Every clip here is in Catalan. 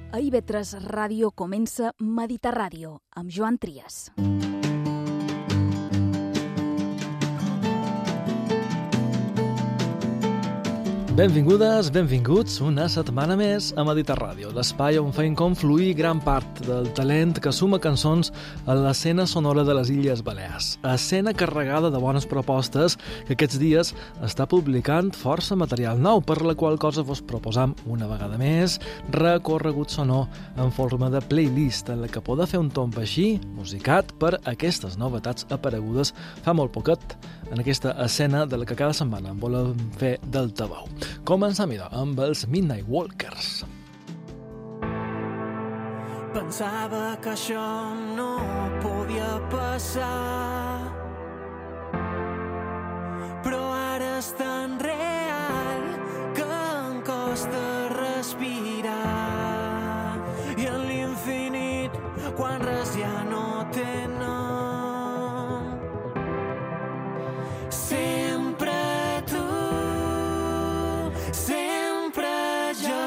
A IB3 Ràdio comença Mediterràdio, amb Joan Trias. Benvingudes, benvinguts una setmana més a Mediterràdio, l'espai on fem confluir gran part del talent que suma cançons a l'escena sonora de les Illes Balears. Escena carregada de bones propostes que aquests dies està publicant força material nou, per la qual cosa vos proposam una vegada més recorregut sonor en forma de playlist en la que podeu fer un tomb així, musicat per aquestes novetats aparegudes fa molt poquet en aquesta escena de la que cada setmana en volem fer del tabau. Comencem amb els Midnight Walkers. Pensava que això no podia passar, però ara és tan real que em costa respirar. I en l'infinit, quan res ja no té nom, sempre tu, sempre jo.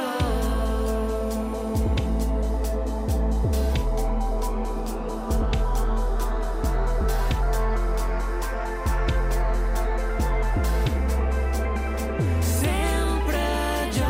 Sempre jo.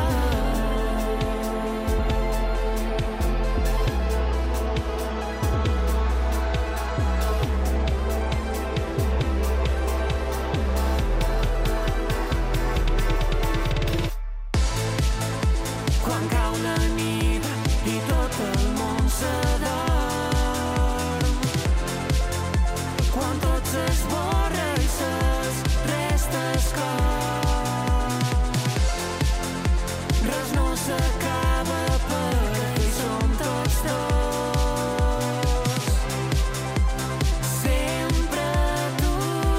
Quan cau la nit i tot el món s'adorm, quan tot s'esborra i ses restes com res no s'acaba perquè som tots dos. Sempre tu,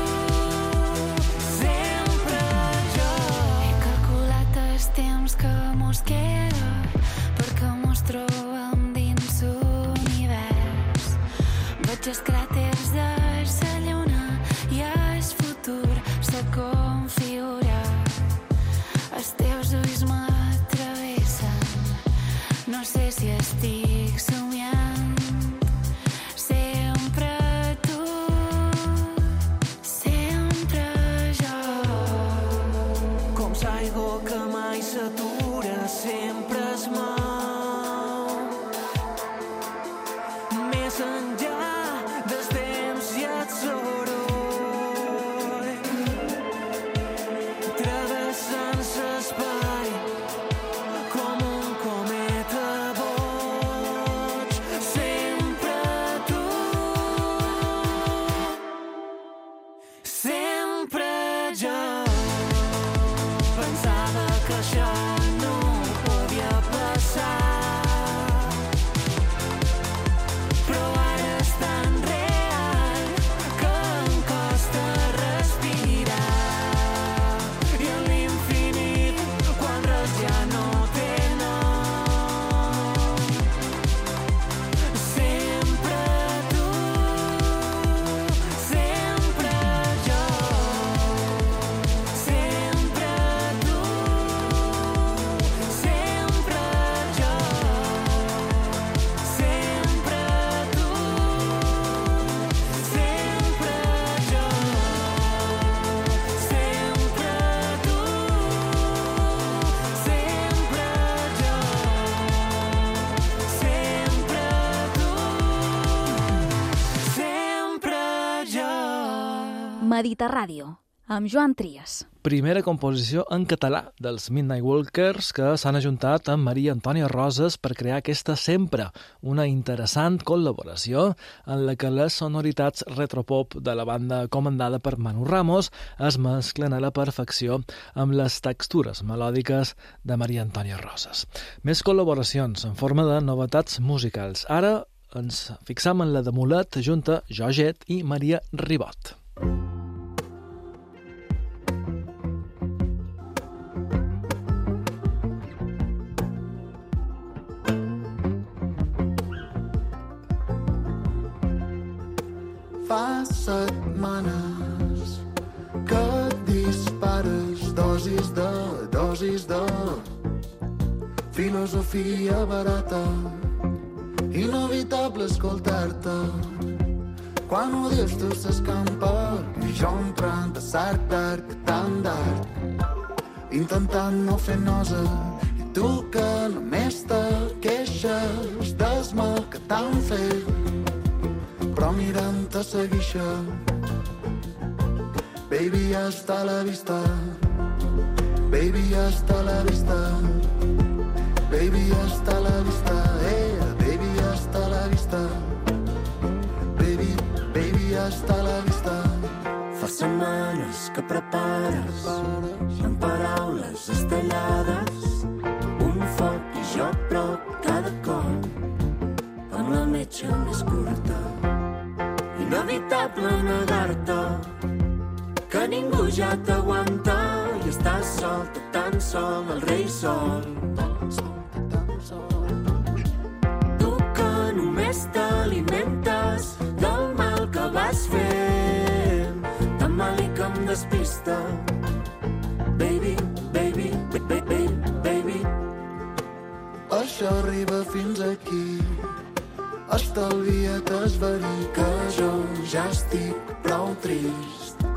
sempre jo. He calculat els temps que mos queda perquè mos trobem dins l'univers. Veig els cràters de la lluna i el futur se configura. Els teus ulls m'atravessen, no sé si estic somiant. Sempre tu, sempre jo. Com l'aigua que mai s'atura, sempre es mou més enllà dels temps i el soroll, travessant l'espai com un cometa boig. Sempre tu, sempre jo. Pensava que això no podia passar, però ara és tan real que em costa respirar. I en l'infinit, quan res ja no té nom, sempre tu, sempre jo. Sempre tu, sempre jo. Sempre tu, sempre jo. Sempre tu, sempre jo. Sempre tu, sempre jo. Mediterràdio, amb Joan Trias. Primera composició en català dels Midnight Walkers que s'han ajuntat amb Maria Antònia Roses per crear aquesta Sempre, una interessant col·laboració en la que les sonoritats retropop de la banda comandada per Manu Ramos es mesclen a la perfecció amb les textures melòdiques de Maria Antònia Roses. Més col·laboracions en forma de novetats musicals. Ara ens fixam en la de Mulet junta Joget i Maria Ribot. Fa setmanes que dispares dosis de filosofia barata, inevitable escoltar-te. Quan odies tu s'escampa i jo entrant a sarc d'arc tan d'arc, intentant no fer nosa, i tu que només te queixes del mal que t'han fet, però mirant te seguixa. Baby, hasta la vista. Baby, hasta la vista. Baby, hasta la vista. Baby, hasta la vista. Baby, hasta la vista. Fa setmanes que prepares amb paraules estellades un foc i jo prop cada cop amb la metxa més curta. Inevitable negar-te que ningú ja t'aguanta i estàs sol, tan sol, el rei sol. Tu que només t'alimentes del mal que vas fent, tan mal i que em despista. Baby, baby, baby, baby. Això arriba fins aquí. Estalvia't esverí que jo ja estic prou trist.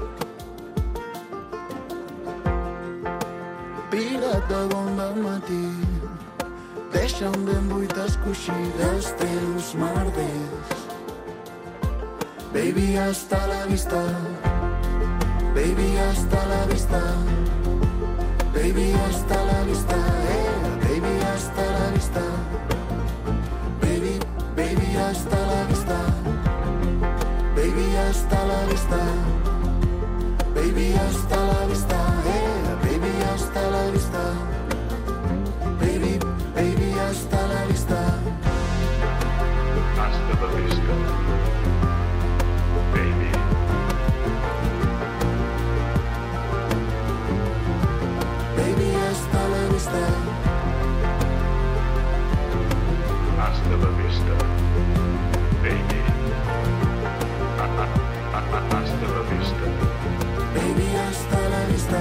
Pira't de bon del matí, deixa'm ben buites coixides teus merders. Baby, hasta la vista. Baby, hasta la vista. Baby, hasta la vista. Baby, hasta la vista. Baby, baby, hasta la vista. Baby, hasta la vista. Baby, hasta la vista. Baby, hasta la vista. Baby, baby, hasta la vista. Hasta la vista. Baby. Baby, hasta la vista. Hasta la vista. Baby. Hasta la vista. Baby, hasta la vista.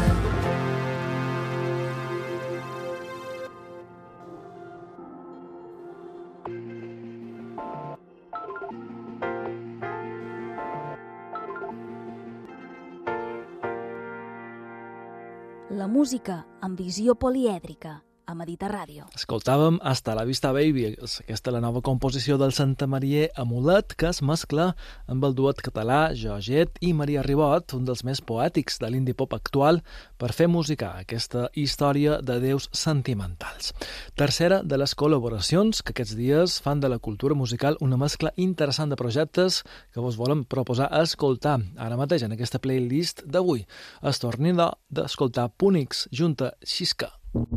La música amb visió polièdrica a Mediterràdio. Escoltàvem Hasta la vista baby, aquesta és la nova composició del Santamaria Amulet, que es mescla amb el duet català Georget i Maria Ribot, un dels més poètics de l'indie pop actual, per fer música aquesta història de déus sentimentals. Tercera de les col·laboracions que aquests dies fan de la cultura musical una mescla interessant de projectes que vos volem proposar a escoltar ara mateix en aquesta playlist d'avui. Es torni d'escoltar Punix junta Xisca.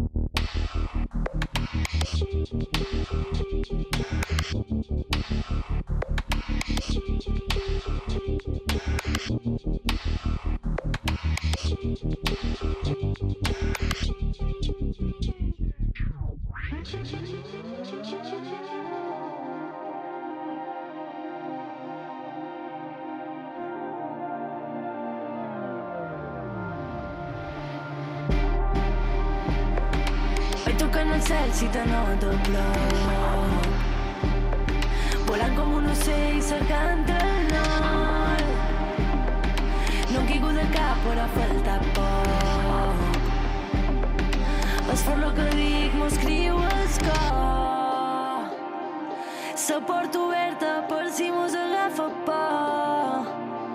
Toca en el cel si te noto plou, volant com un ocell cercant el nord. No em quico de cap però falta poc, és per lo que dic m'ho escriu el cor. La porta oberta per si mos agafa por.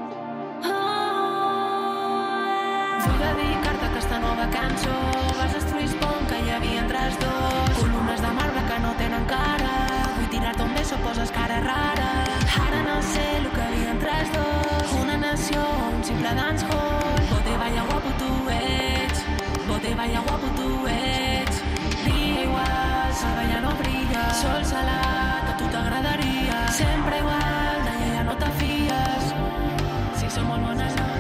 Vull dedicar-te a aquesta nova cançó, vas destruir el pont que hi havia entre els dos, columnes de marbre que no tenen cara, vull tirar-te un beso, poses cara rara. Ara no sé el que hi havia entre els dos, una nació, un simple dancehall. Bote vaya guapo tu ets, bote vaya guapo tu ets. Dia igual, salva ja no brilla, sol salat, a tu t'agradaria. Sempre igual, d'allà ja no t'afies, si som molt bones notes.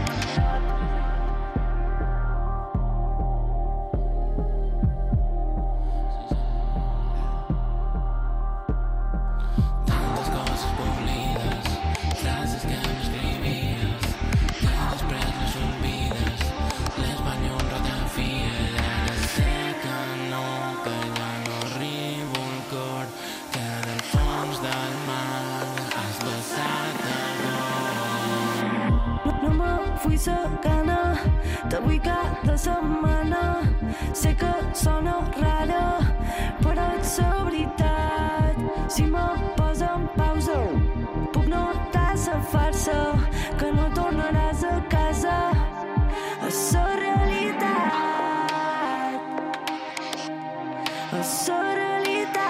No, que ya no ríe. setmana. Sé que sona rara, però ets la veritat. Si me poso en pausa, puc notar la farsa, que no tornaràs a casa. És la realitat. És la realitat.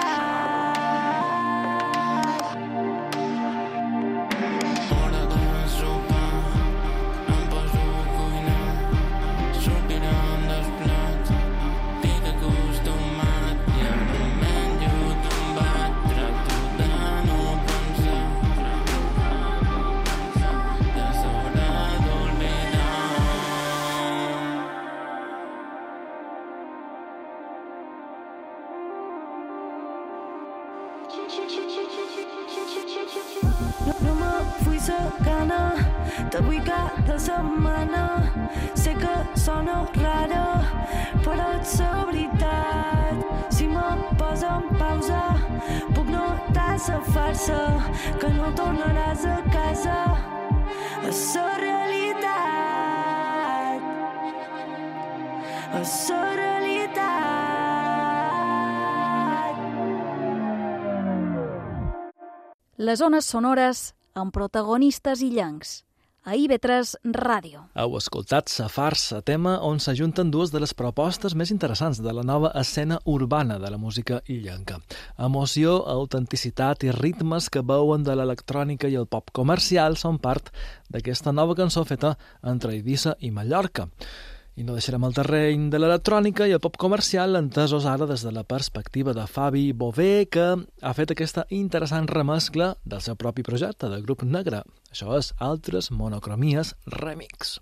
Hora de sopar, em poso a cuinar, sortirem del plat, estic acostumat i ara menjo tombat, tracto de no pensar, ja s'haurà d'oblidar. No me vull la gana, te vull cada setmana. Sé que sona rara, però ets la veritat. Si me poso en pausa, puc notar la farsa, que no tornaràs a casa. És la realitat. És la realitat. Les ones sonores amb protagonistes illencs. A IB3 Ràdio. Heu escoltat Sa farsa, tema on s'ajunten dues de les propostes més interessants de la nova escena urbana de la música illenca. Emoció, autenticitat i ritmes que beuen de l'electrònica i el pop comercial són part d'aquesta nova cançó feta entre Eivissa i Mallorca. I no deixarem el terreny de l'electrònica i el pop comercial entesos ara des de la perspectiva de Fabi Bové, que ha fet aquesta interessant remescla del seu propi projecte de grup negre. Això és Altres Monocromies Remix.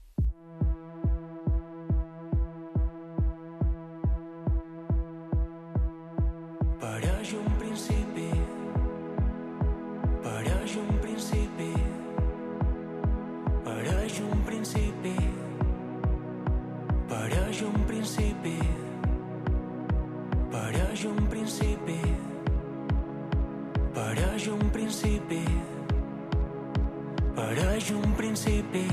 Pareix un principi, pareix un principi, pareix un principi, pareix un principi, pareix un principi, pareix un principi, pareix un principi,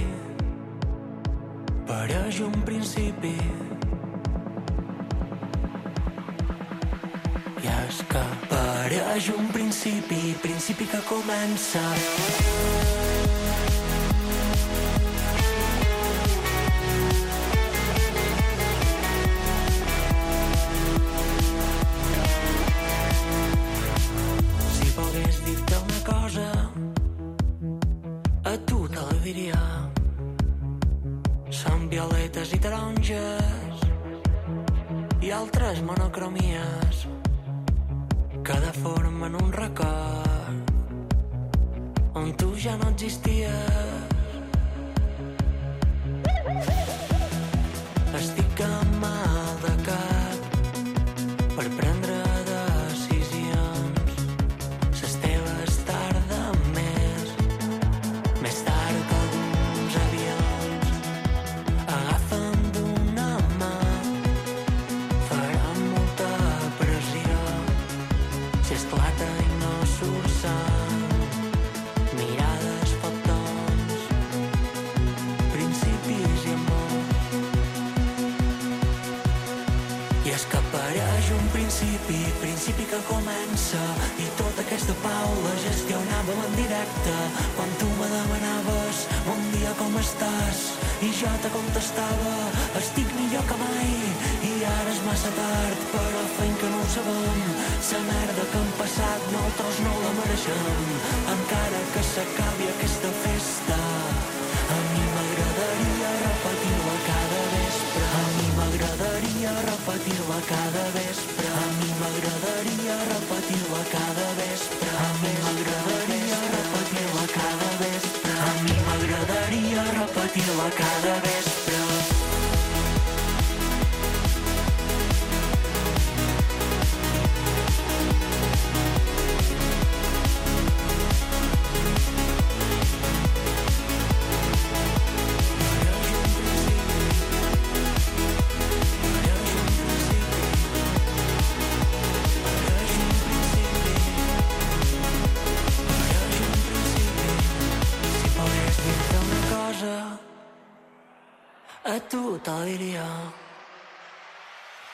pareix un principi. I és que pareix un principi, principi que comença. Si pogués dir-te una cosa, a tu te la diria. Són violetes i taronges i altres monocromies que deformen un record on tu ja no existies. Estic amb mal de cap per prendre decisions. Les teves tarden més tard que alguns avions. Agafa'm d'una mà, farà molta pressió. Si esclata i no surt sang, mirades, fotons, principis i amors. I és que apareix un principi, principi que comença, i tota aquesta pau la gestionàvem en directe. Quan tu me demanaves bon dia, com estàs? I jo te contestava, estic millor que mai. I ara és massa tard, però fent que no ho sabem. La merda que hem passat nosaltres no la mereixem. Encara que s'acabi aquesta festa, a mi m'agradaria repetir-la cada vespre. A mi m'agradaria repetir-la cada vespre. A mi m'agradaria repetir-la cada vespre. A mi m'agradaria repetir-la cada vespre. A mi m'agradaria repetir-la cada vespre. A tu te la diria.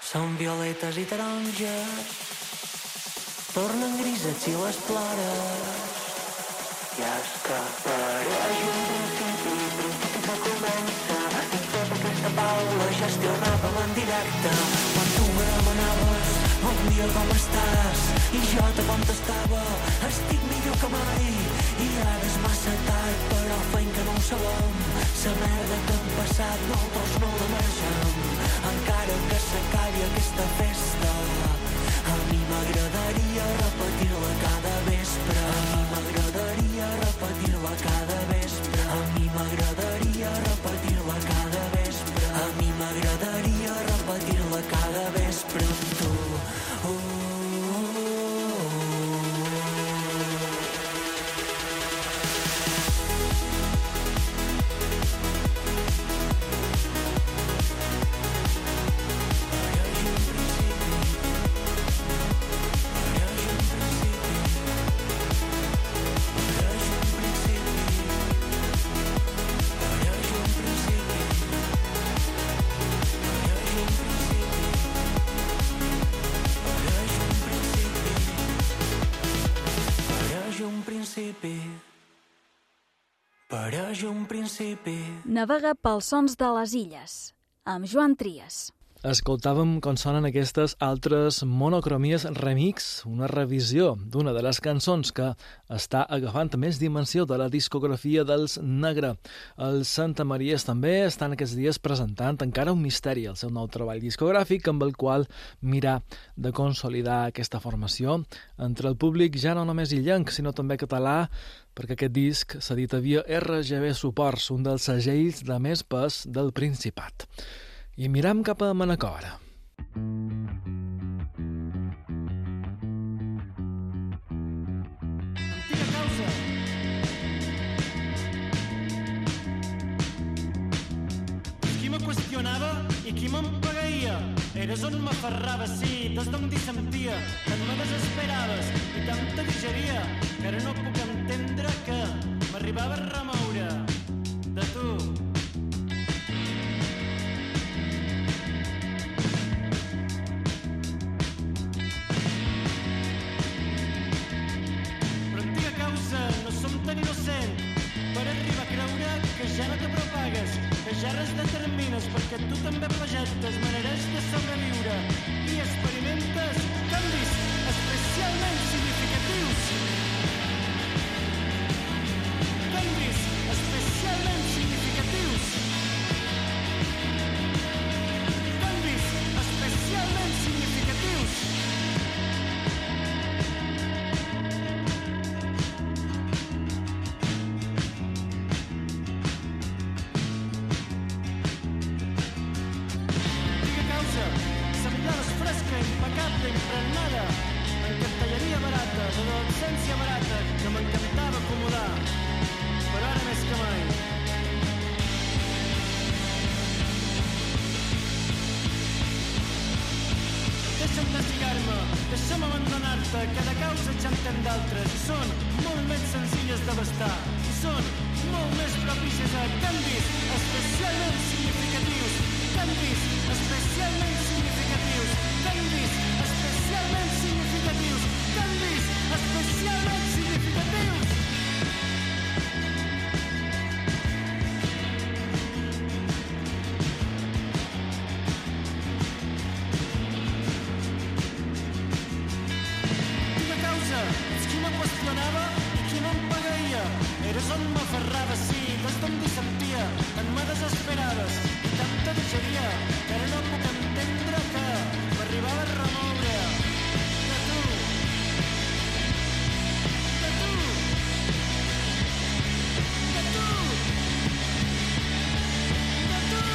són violetes i taronges, tornen grises si les plores. I escapareix un principi que comença, i tota aquesta paula gestionava en directe. Quan tu me demanaves bon dia com estàs, i jo te contestava estic millor que mai. I ara és massa tard, però feim que no ho sabem. La merda que hem passat nosaltres no la mereixem. Encara que s'acabi aquesta festa, a mi m'agradaria repetir-la cada vespre. A mi m'agradaria repetir-la cada vespre. A mi m'agradaria repetir-la cada vespre. A mi m'agradaria repetir-la cada vespre amb tu. Pareix un principi. Navega pels sons de les illes, amb Joan Trias. Escoltàvem com sonen aquestes altres monocromies remix, una revisió d'una de les cançons que està agafant més dimensió de la discografia dels Negre. Els Santa Maries també estan aquests dies presentant encara un misteri, el seu nou treball discogràfic, amb el qual mirar de consolidar aquesta formació entre el públic ja no només illenc, sinó també català, perquè aquest disc s'edita via RGB Suports, un dels segells de més pes del Principat. I miram cap a Manacor. Antiga causa. Qui me qüestionava i qui me'n pagaia? Eres on m'aferrava, sí, des d'on t'hi sentia, tant me desesperaves i tant te digeria, que ara no puc entendre que m'arribava a remoure de tu. No som tan innocent per arribar a creure que ja no te propagues, que ja res determines, perquè tu també projectes maneres de sobreviure i experimentes canvis especialment significatius. Canvis especialment significatius. Canvis especialment significatius. Impecable, impregnada en cartelleria barata, d'adolescència barata, que m'encantava acomodar, però ara més que mai. Deixa'm deslligar-me, deixa'm abandonar-te, cada causa ja en ten d'altres, i són molt més senzilles d'abastar, i són molt més propícies a canvis especialment significatius, canvis especialment significatius, canvis especialment significatius, canvis especialment significatius. Quina causa? Ets qui me qüestionava i qui no em pagaia. Eres on m'aferrava, sí, des d'on t'hi sentia, en me desesperaves i tant te deixaria, que ara no puc entendre que m'arribava a remoure de tu. De tu. De tu. De tu.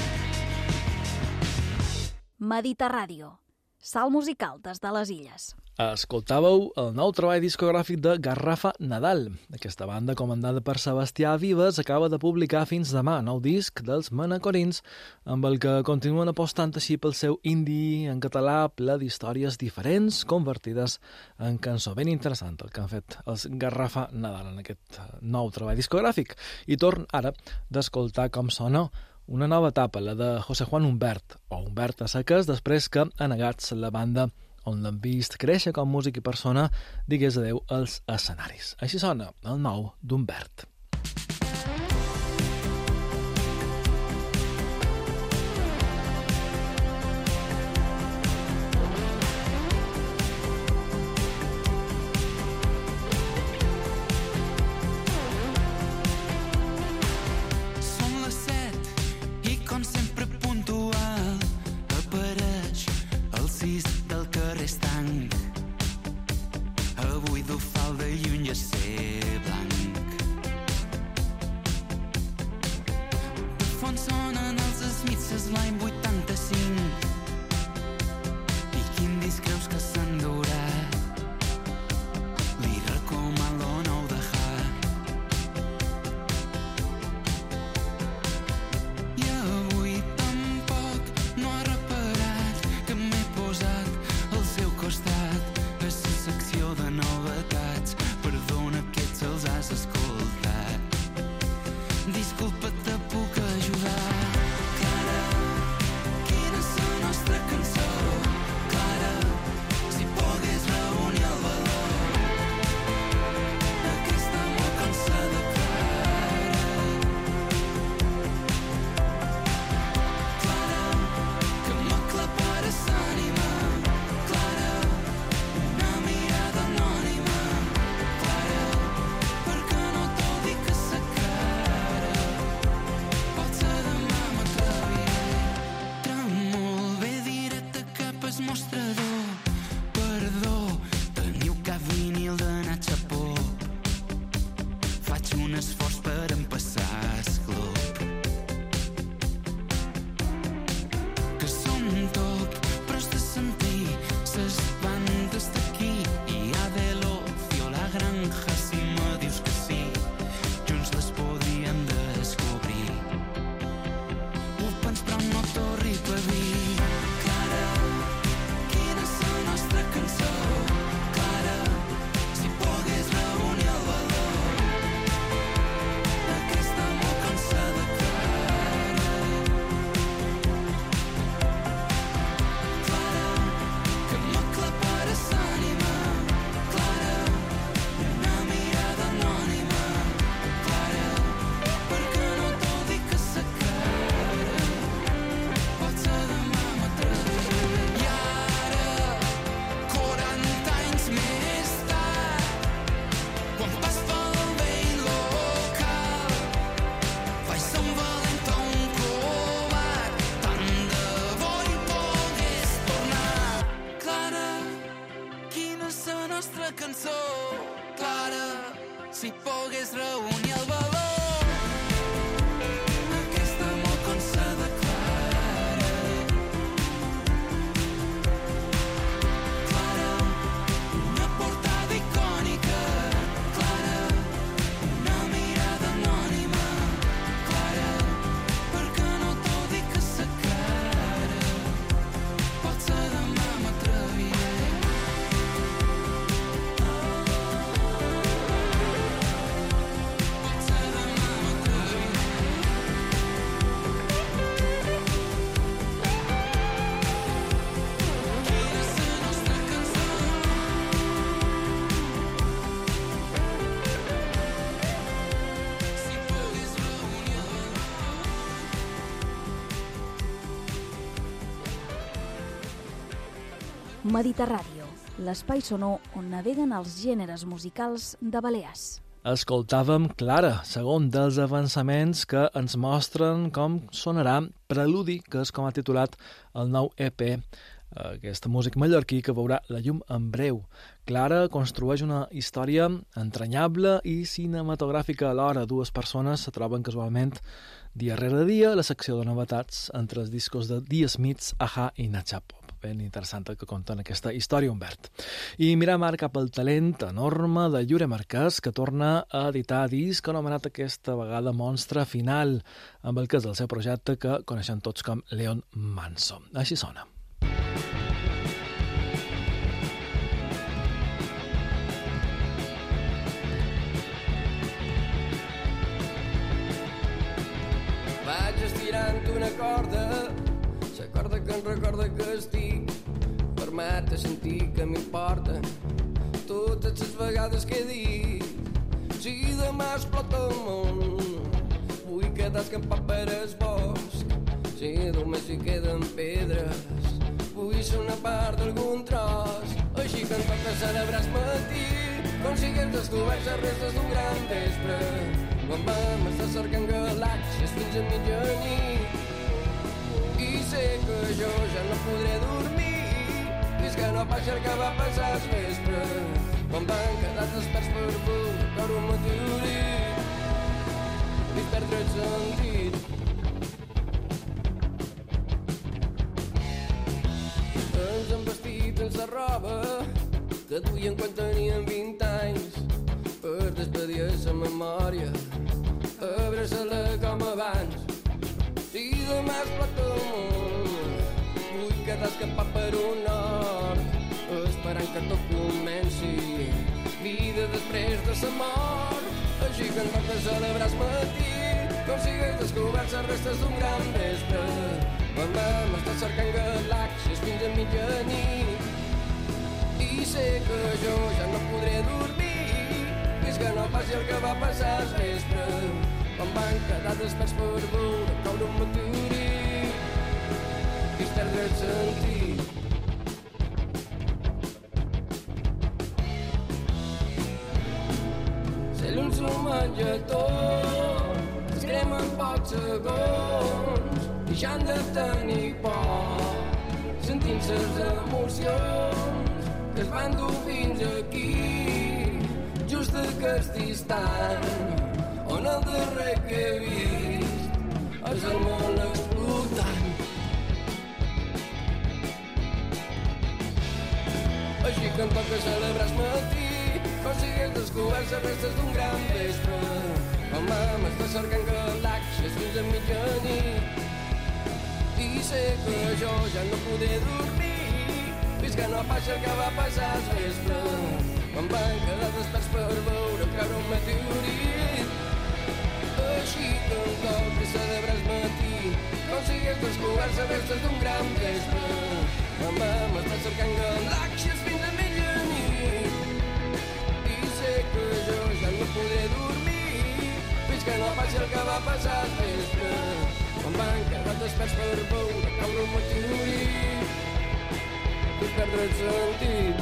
Mediterràdio, salt musical des de les illes. Escoltàveu el nou treball discogràfic de Garrafa Nadal. Aquesta banda, comandada per Sebastià Vives, acaba de publicar fins demà nou disc dels Manacorins, amb el que continuen apostant així pel seu indie en català ple d'històries diferents, convertides en cançó. Ben interessant el que han fet els Garrafa Nadal en aquest nou treball discogràfic. I torn ara d'escoltar com sona una nova etapa, la de José Juan Humbert, o Humbert a seques, després que Anegats, la banda on l'han vist créixer com músic i persona, digués adeu als escenaris. Així sona el nou d'Humbert. Mediterràdio, l'espai sonor on naveguen els gèneres musicals de Balears. Escoltàvem Clara, segon dels avançaments que ens mostren com sonarà Preludi, que és com ha titulat el nou EP, aquesta músic mallorquí que veurà la llum en breu. Clara construeix una història entranyable i cinematogràfica alhora. Dues persones se troben casualment dia rere dia a la secció de novetats entre els discos de The Smiths, Aha i Nacha Pop. ben interessant el que conta en aquesta història, Humbert. I mirem ara cap al talent enorme de Llure Marquès, que torna a editar disc anomenat aquesta vegada Monstre Final, amb el que és el seu projecte que coneixen tots com Leon Manso. Així sona. Vaig estirant una corda, la corda que em recorda que estic, permet sentir que m'importa totes les vegades que he dit. Si demà explota el món, vull quedar escampat per el bosc. Si només hi queden pedres, vull ser una part d'algun tros. Així que em toca celebrar el matí, com si hagués descobert les restes d'un gran vespre. Quan vam estar cercant galàxies fins a mitjanit, i sé que jo ja no podré dormir fins que no passi el que va passar al vespre, quan van quedar desperts per veure cor un meteorit i perdre el sentit. Ens hem vestit en la roba que duien quan tenien 20 anys, per despedir la memòria, abraçar-la com abans. Si demà explota el món, vull quedar escapat per un nord, esperant que tot comenci, vida després de la mort. Així que em toca celebrar el matí, com si hagués descobert les restes d'un gran vespre, quan vam estar cercant galàxies fins a mitjanit. I sé que jo ja no podré dormir fins que no passi el que va passar al vespre, quan van quedar desperts per veure caure un meteorit i perdre el sentit. Se l'un s'ho menja tot, es crema en pocs segons, i ja han de tenir por, sentint les emocions que es van dur fins aquí, just aquest instant on el darrer que he vist és el món explotant. Així que em toca celebrar el matí, com si hagués descobert les restes d'un gran vespre, quan vam estar cercant galàxies fins a mitjanit. I sé que jo ja no podré dormir fins que no passi el que va passar al vespre, quan van quedar desperts per veure caure un meteorit. Així que em toca celebrar el matí, com si hagués descobert les restes d'un gran vespre, quan vam estar cercant galàxies fins a mitjanit. I sé que jo ja no podré dormir fins que no passi el que va passar al vespre, quan van quedar desperts per veure caure un meteorit i perdre el sentit.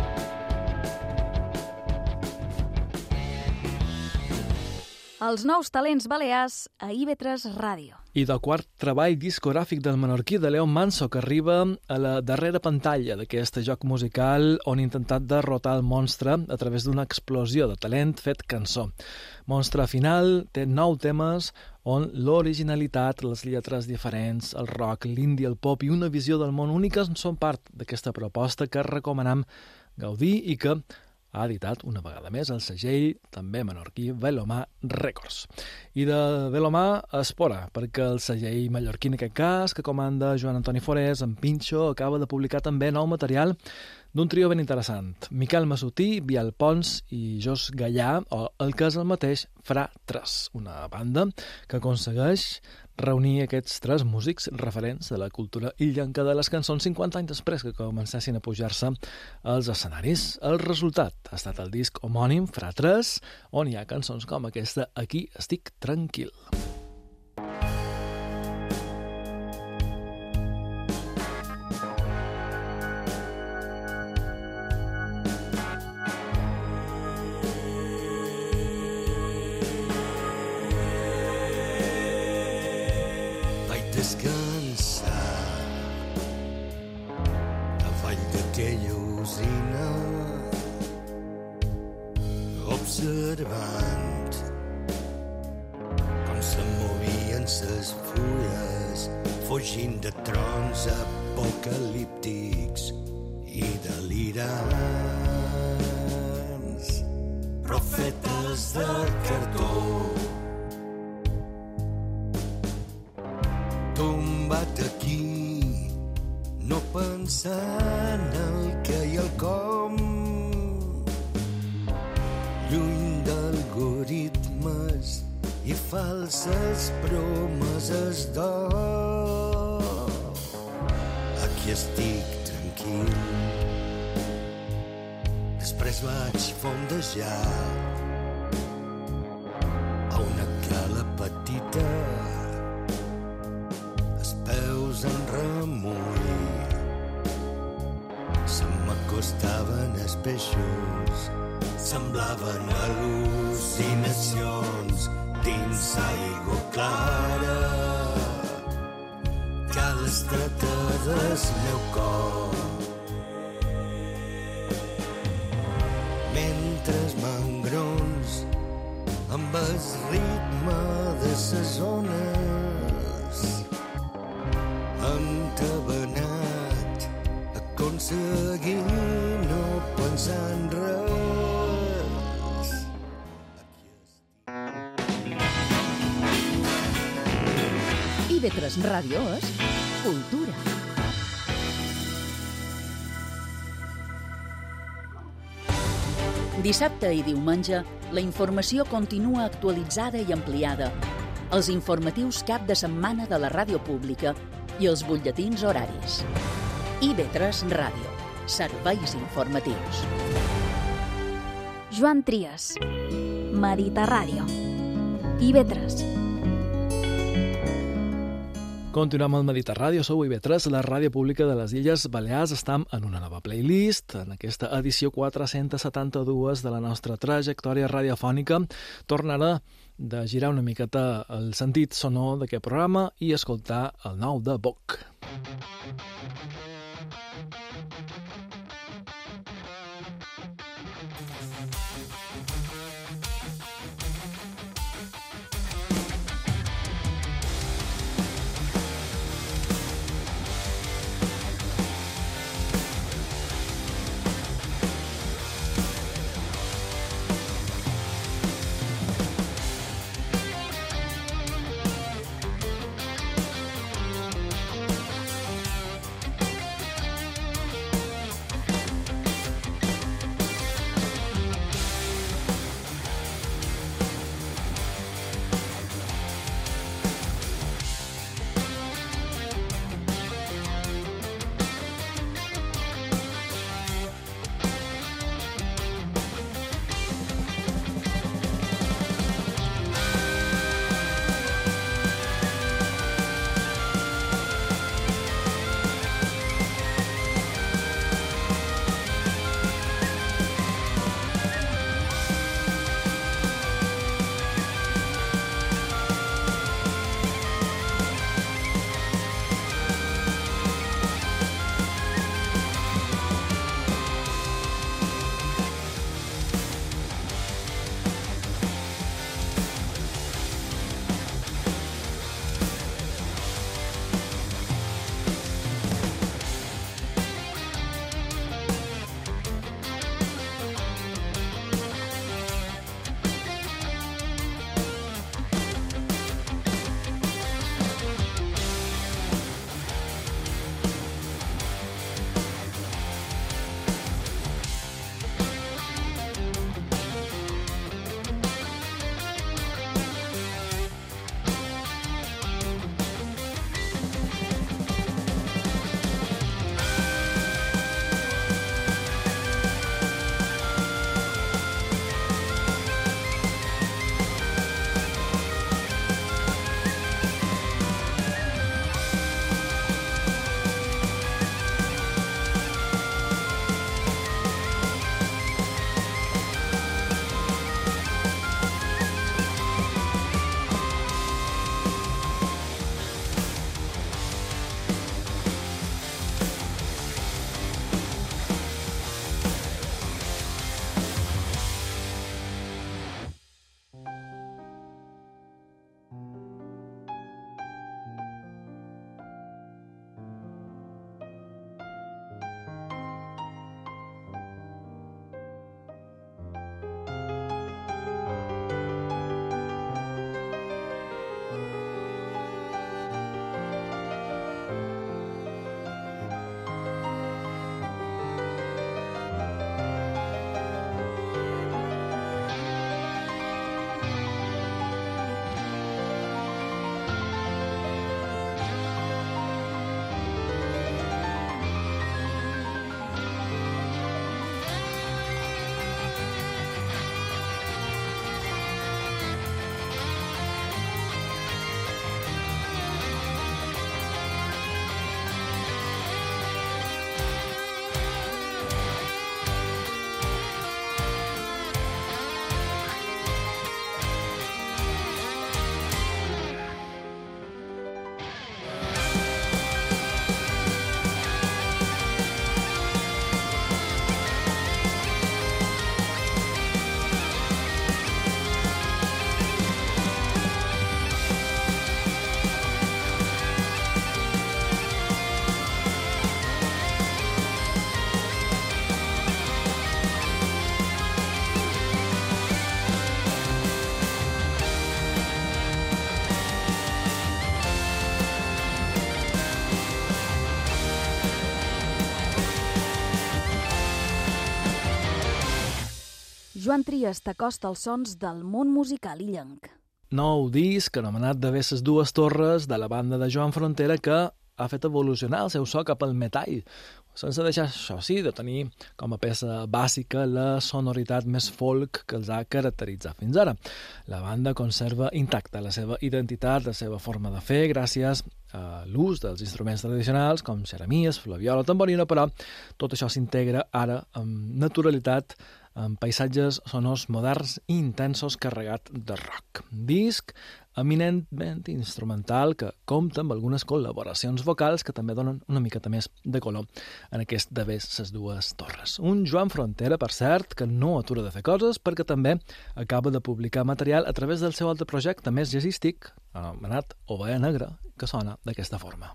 Els nous talents balears a IB3 Ràdio. I del quart treball discogràfic del menorquí de Leon Manso, que arriba a la darrera pantalla d'aquest joc musical on ha intentat derrotar el monstre a través d'una explosió de talent fet cançó. Monstre Final té 9 temes on l'originalitat, les lletres diferents, el rock, l'indie, el pop i una visió del món úniques són part d'aquesta proposta que recomanem gaudir i que ha editat una vegada més el segell també menorquí Velomà Records. I de Velomà Espora, perquè el segell mallorquí en aquest cas, que comanda Joan Antoni Forés, en Pinxo, acaba de publicar també nou material d'un trio ben interessant. Miquel Massutí, Biel Pons i Jos Gallà, o el que és el mateix Fra 3, una banda que aconsegueix reunir aquests 3 músics referents de la cultura illenca de les cançons 50 anys després que comencessin a pujar-se als escenaris. El resultat ha estat el disc homònim Fra 3, on hi ha cançons com aquesta Aquí estic tranquil. Descansar davall d'aquella usina, observant com se movien ses fulles, fugint de trons apocalíptics i delirants. Profetes de cartó, tombat aquí, no pensant el què i el com, lluny d'algoritmes i falses promeses d'or. Aquí estic tranquil. Després vaig fondejar a una cala petita, els peus en remull. Se m'acostaven els peixos, semblaven al·lucinacions dins aigua clara, cal estreta del meu cor. Mentre els mangrons amb el ritme de ses ones entabanat aconseguint no pensar en res. IB3 Ràdio és cultura. Dissabte i diumenge, la informació continua actualitzada i ampliada. Els informatius cap de setmana de la ràdio pública i els butlletins horaris. IB3 Ràdio. Serveis informatius. Joan Trias. Mediterràdio. IB3. Continuem al Mediterràdio, sou IB3, la ràdio pública de les Illes Balears. Estem en una nova playlist, en aquesta edició 472 de la nostra trajectòria radiofònica. Tornarà de girar una miqueta el sentit sonor d'aquest programa i escoltar el nou de Boc. Joan Trias t'acosta als sons del món musical illenc. Nou disc anomenat de ses dues torres de la banda de Joan Frontera que ha fet evolucionar el seu so cap al metall, sense deixar, això sí, de tenir com a peça bàsica la sonoritat més folk que els ha caracteritzat fins ara. La banda conserva intacta la seva identitat, la seva forma de fer, gràcies a l'ús dels instruments tradicionals com xeremies, flaviola, tamborina, però tot això s'integra ara amb naturalitat amb paisatges sonors moderns i intensos carregat de rock. Disc eminentment instrumental que compta amb algunes col·laboracions vocals que també donen una miqueta més de color en aquest de ses dues torres. Un Joan Frontera, per cert, que no atura de fer coses perquè també acaba de publicar material a través del seu altre projecte més jazzístic, anomenat Ovella Negra, que sona d'aquesta forma.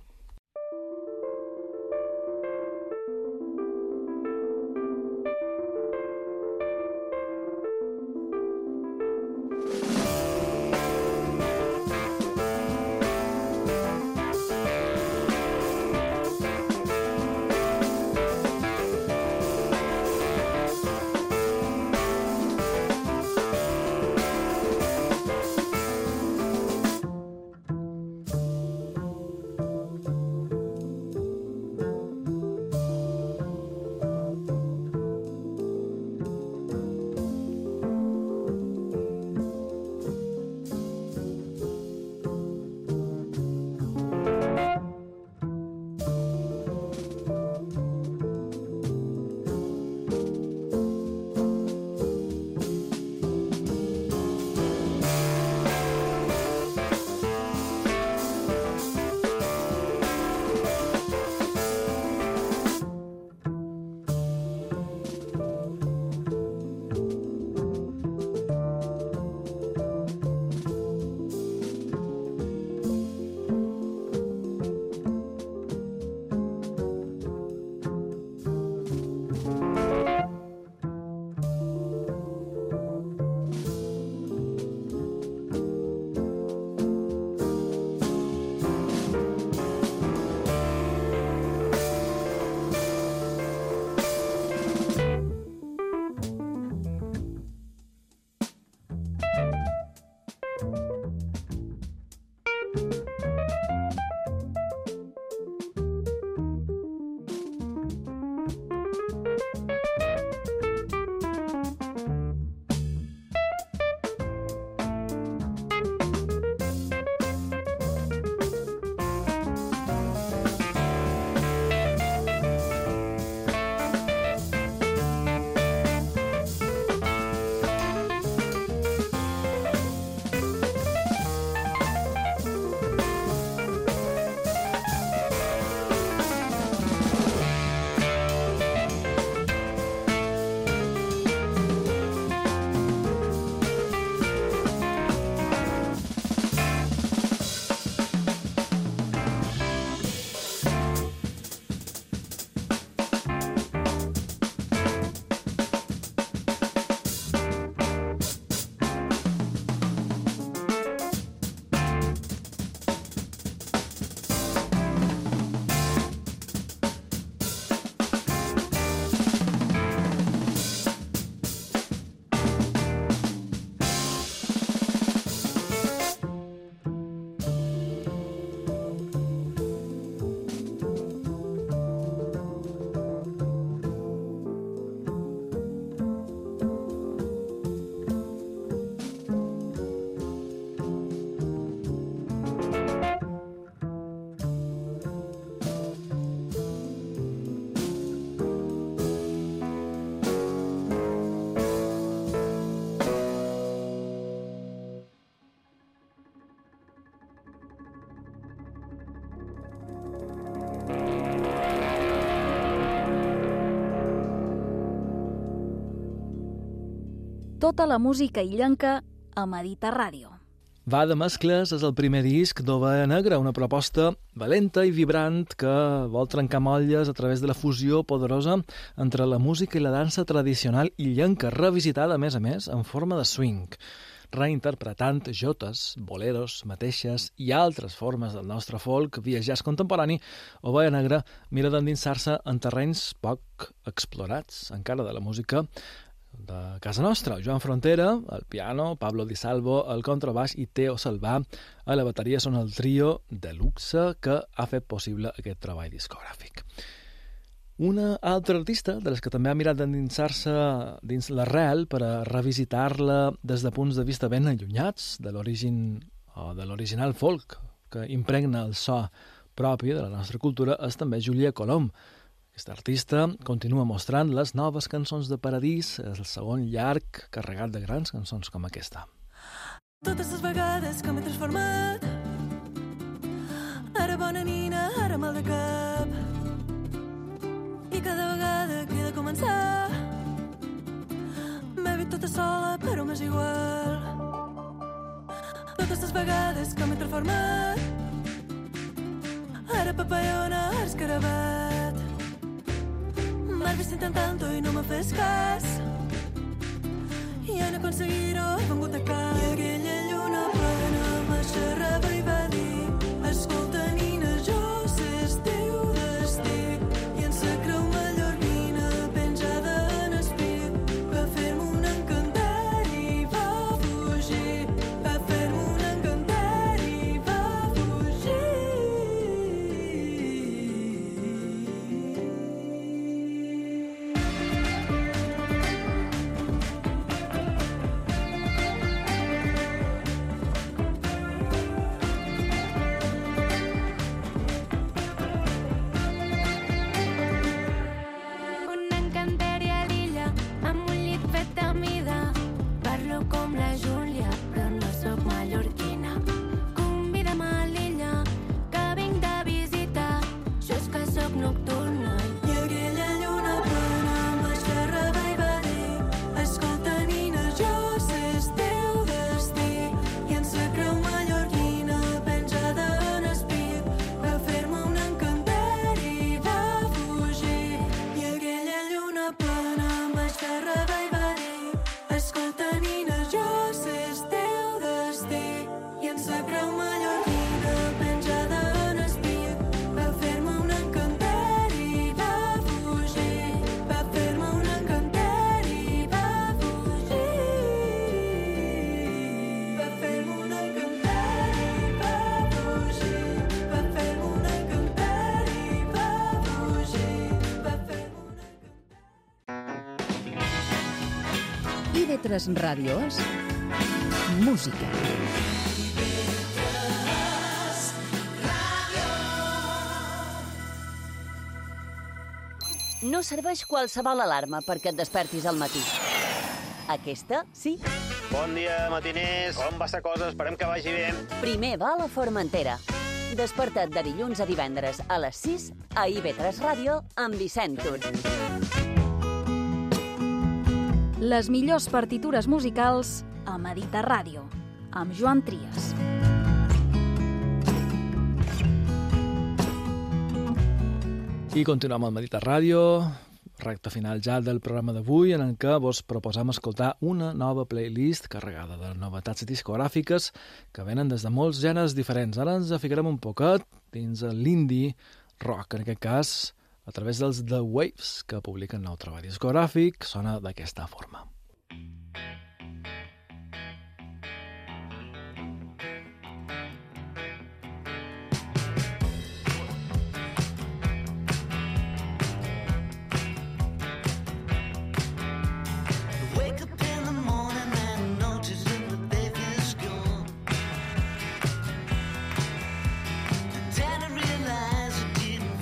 Tota la música illenca a Mediterràdio. Va de mescles és el primer disc d'Ovella Negra, una proposta valenta i vibrant que vol trencar motlles a través de la fusió poderosa entre la música i la dansa tradicional illenca, revisitada, a més, en forma de swing, reinterpretant jotes, boleros, mateixes i altres formes del nostre folk via jazz contemporani. Ovella Negra mira d'endinsar-se en terrenys poc explorats encara de la música, de casa nostra. Joan Frontera, al piano, Pablo Di Salvo, al contrabaix i Teo Salvà a la bateria són el trio de luxe que ha fet possible aquest treball discogràfic. Una altra artista de les que també ha mirat d'endinsar-se dins l'arrel per a revisitar-la des de punts de vista ben allunyats de l'original folk que impregna el so propi de la nostra cultura és també Júlia Colom. Aquesta artista continua mostrant les noves cançons de Paradís, el segon llarg carregat de grans cançons com aquesta. Totes les vegades que m'he transformat, ara bona nina, ara mal de cap, i cada vegada que he de començar m'he vist tota sola però m'és igual. Totes les vegades que m'he transformat, ara papallona, ara escarabat, m'has vist intentant-ho i no m'ha fet cas, i en aconseguir-ho he vengut a casa. I aquella lluna plena me xerrava i va dir: escolta nina, jo sé el teu destí, i en sa creu mallorquina penjada en el pit va fer-me un encanteri i va fugir, va fer-me un encanteri i va fugir. IB3 Ràdio és música. No serveix qualsevol alarma perquè et despertis al matí. Aquesta, sí. Bon dia, matiners. Com va la cosa? Esperem que vagi bé. Primer va a la Formentera. Desperta't de dilluns a divendres a les 6 a IB3 Ràdio amb Vicent Tur. Les millors partitures musicals a Mediterràdio, amb Joan Trias. I continuem al Mediterràdio, recta final ja del programa d'avui, en què vos proposam escoltar una nova playlist carregada de novetats discogràfiques que venen des de molts gèneres diferents. Ara ens ficarem un poquet dins l'indie rock, en aquest cas a través dels The Waves, que publiquen nou treball discogràfic, sona d'aquesta forma.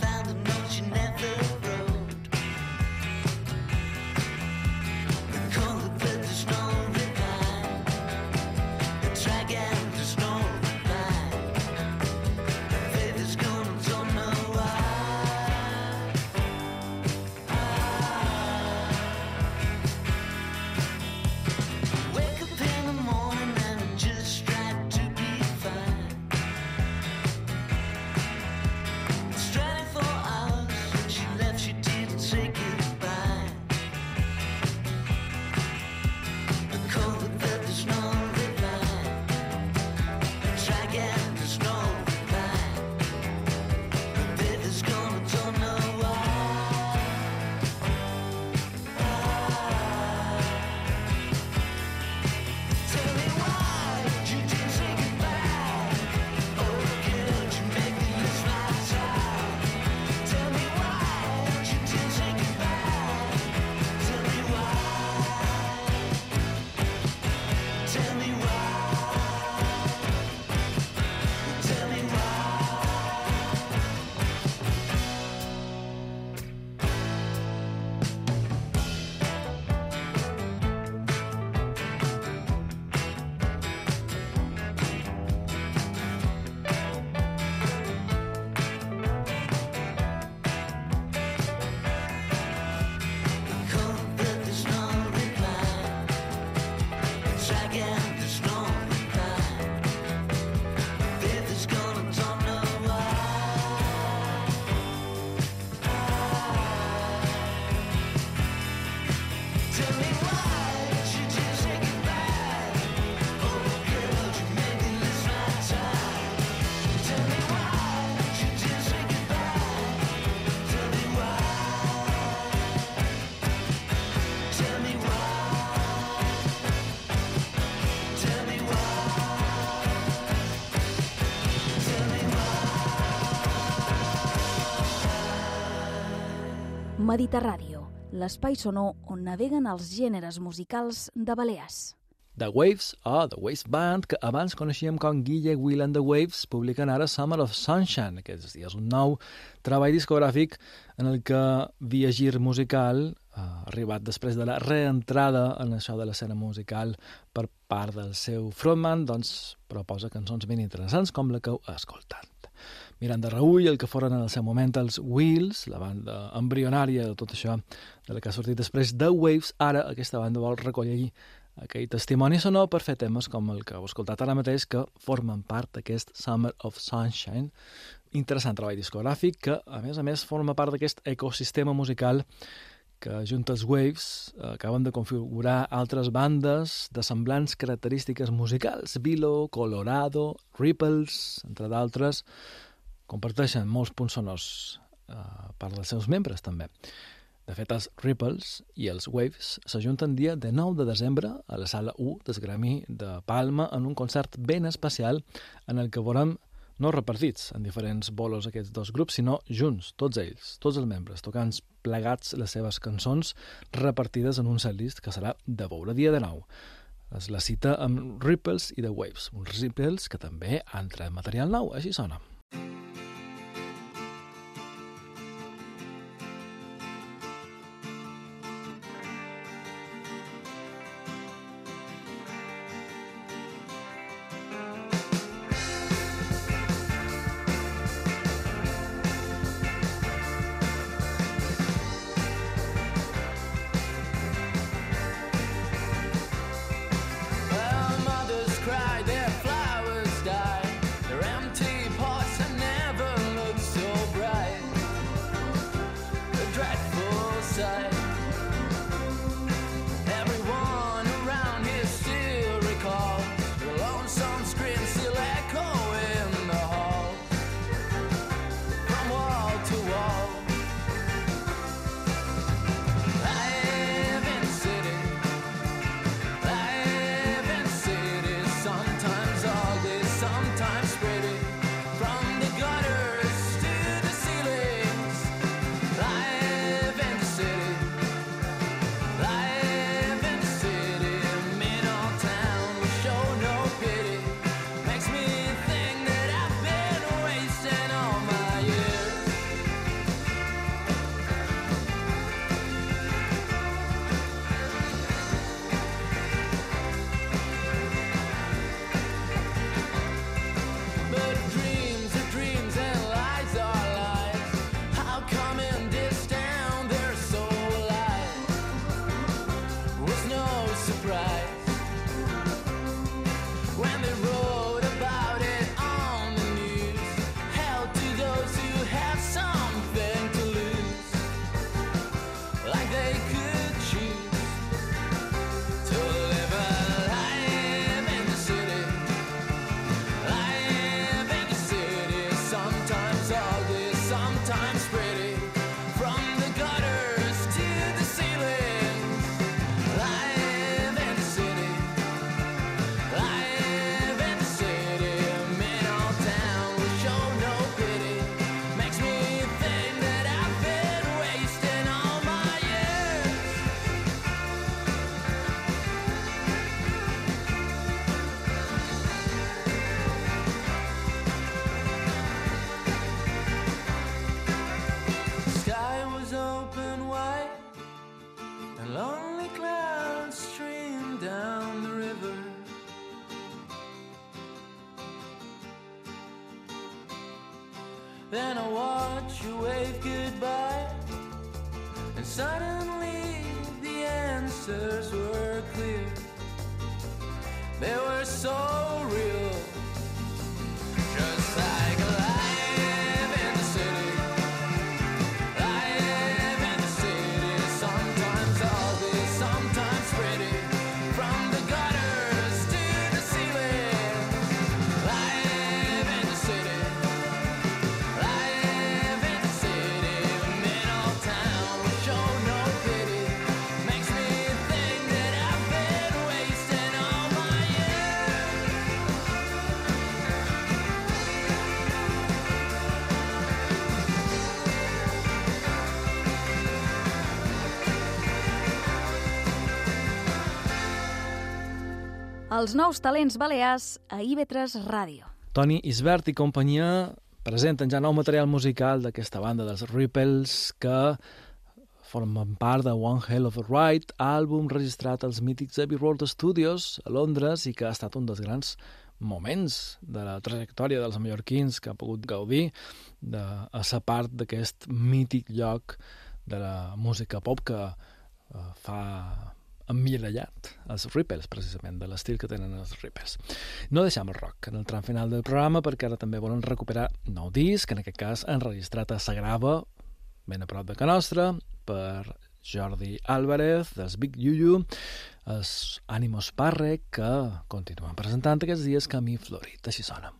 Call Mediterràdio, l'espai sonor on naveguen els gèneres musicals de Balears. The Waves, o The Waves Band, que abans coneixíem com Guille Will and the Waves, publiquen ara Summer of Sunshine, aquests dies, un nou treball discogràfic en el que Viagir musical ha arribat després de la reentrada en això de l'escena musical per part del seu frontman, doncs proposa cançons ben interessants com la que heu escoltat. Miranda Raüll, el que foren en el seu moment els Wheels, la banda embrionària de tot això, de la que ha sortit després The Waves, ara aquesta banda vol recollir aquell testimoni sonor per fer temes com el que heu escoltat ara mateix, que formen part d'aquest Summer of Sunshine. Interessant treball discogràfic que, a més, forma part d'aquest ecosistema musical que, junt als Waves, acaben de configurar altres bandes de semblants característiques musicals. Vilo, Colorado, Ripples, entre d'altres, comparteixen molts punts sonors part dels seus membres, també. De fet, els Ripples i els Waves s'ajunten dia de 9 de desembre a la Sala 1 del Grammy de Palma en un concert ben especial en el que veurem no repartits en diferents bolos aquests dos grups, sinó junts, tots ells, tots els membres, tocant plegats les seves cançons repartides en un setlist que serà de veure dia de 9. És la cita amb Ripples i The Waves, uns Ripples que també han tret material nou, així sona. Then I watched you wave goodbye, and suddenly the answers were clear. They were so real, just like life in the city. Life in the city, sometimes ugly, sometimes pretty. From the gutters to the ceiling. Life in the city. Life in the city, middle town, show no pity. Makes me think that I've been wasting all my years. Els nous talents balears a IB3 Ràdio. Toni Isbert i companyia presenten ja nou material musical d'aquesta banda dels Ripples que formen part de One Hell of a Ride, àlbum registrat als mítics Abbey Road Studios a Londres i que ha estat un dels grans moments de la trajectòria dels mallorquins que ha pogut gaudir de ser part d'aquest mític lloc de la música pop que fa emmirallat els Ripples, precisament, de l'estil que tenen els Ripples. No deixem el rock en el tram final del programa perquè ara també volen recuperar nou disc, en aquest cas enregistrat a Sagrava, ben a prop de Can Nostra, per Jordi Álvarez, dels Big Yuyu, els Ànimos Parrec, que continuen presentant aquests dies Camí Florit. Així sona.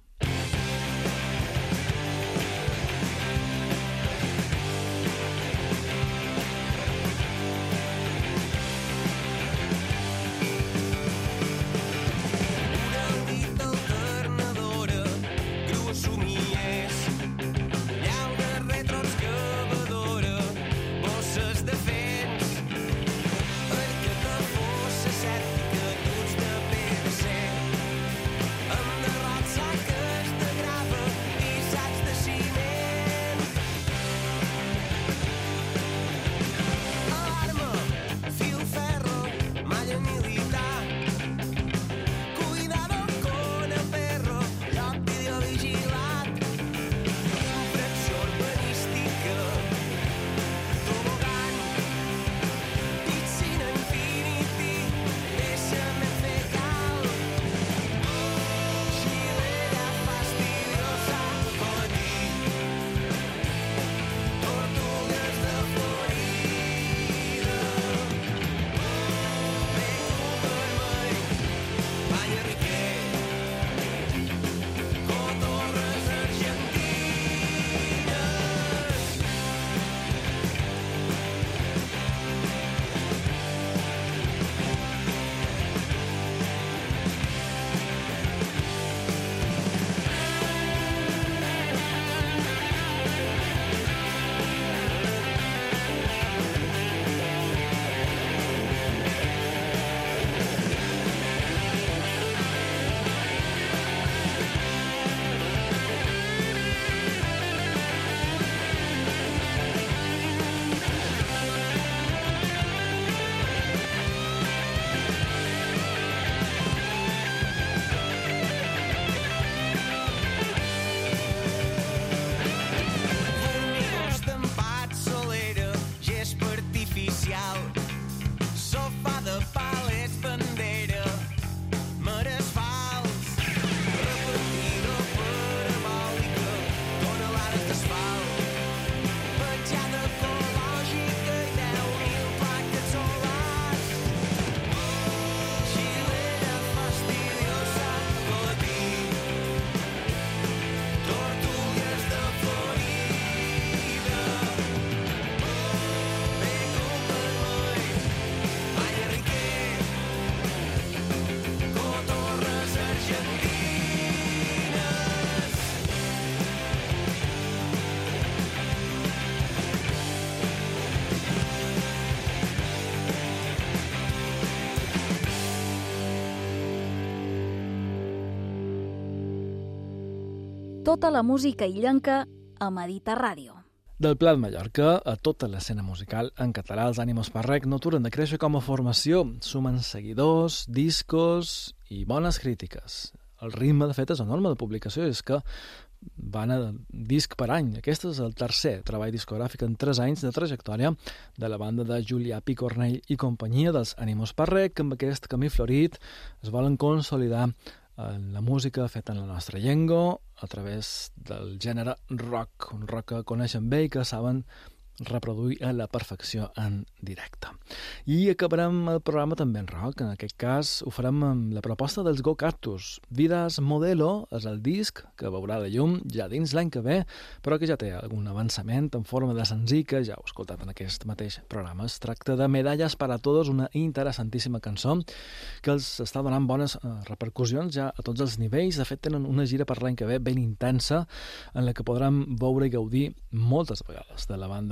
Tota la música illenca a Mediterràdio. Del Plat Mallorca a tota l'escena musical en català, els Ànimos Parrec no aturen de créixer com a formació. Sumen seguidors, discos i bones crítiques. El ritme, de fet, és enorme de publicació, és que van a disc per any. Aquest és el tercer treball discogràfic en 3 anys de trajectòria de la banda de Julià Picornell i companyia dels Ànimos Parrec, que amb aquest camí florit es volen consolidar en la música feta en la nostra llengua a través del gènere rock, un rock que coneixen bé i que saben reproduir a la perfecció en directe. I acabarem el programa també en rock. En aquest cas ho farem amb la proposta dels Go Cactus. Vidas Modelo és el disc que veurà la llum ja dins l'any que ve, però que ja té algun avançament en forma de senzill que ja heu escoltat en aquest mateix programa. Es tracta de Medallas para Todos, una interessantíssima cançó que els està donant bones repercussions ja a tots els nivells. De fet, tenen una gira per l'any que ve ben intensa en la que podrem veure i gaudir moltes vegades de la banda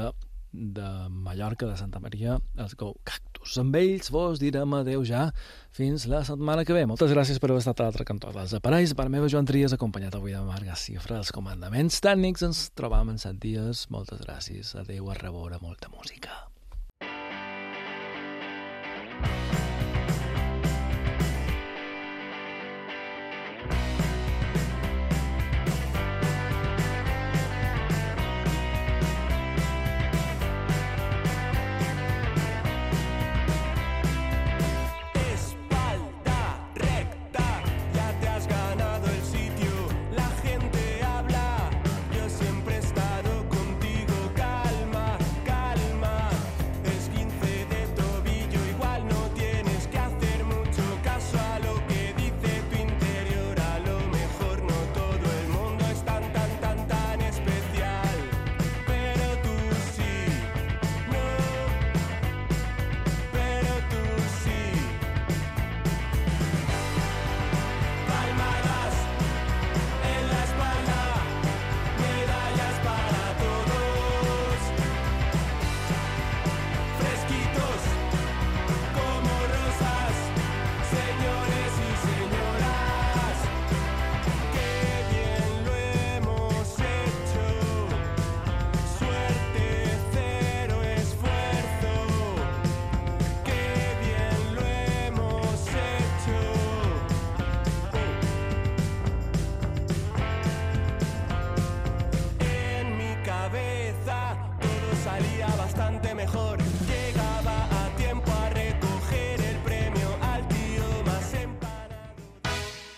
de Mallorca, de Santa Maria, els Go Cactus. Amb ells vos direm adeu ja fins la setmana que ve. Moltes gràcies per haver estat a l'altre cantó dels aparells. Per meva, Joan Trias, acompanyat avui de Marga Cifra, els comandaments tècnics. Ens trobam en 7 dies. Moltes gràcies. Adeu, a reveure, molta música.